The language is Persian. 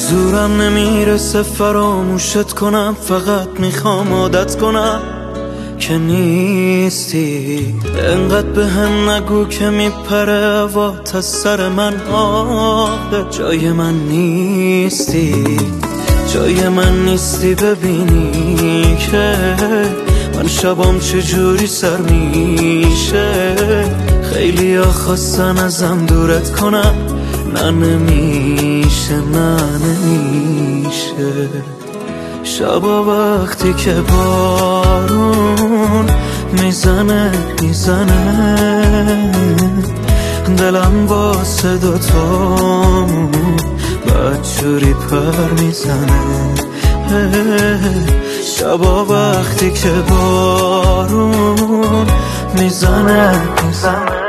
زورم نمیرسه فراموشت کنم، فقط میخوام عادت کنم که نیستی. انقدر به هم نگو که میپره هوات از سر من، آخه جای من نیستی، جای من نیستی. ببینی که من شبام چجوری سر میشه، خیلی ها خواستن ازم دورت کنم، نه نمیشه، نه نمیشه. شبا وقتی که بارون میزنه دلم با صدا تو بدجوری پر میزنه. شبا وقتی که بارون میزنه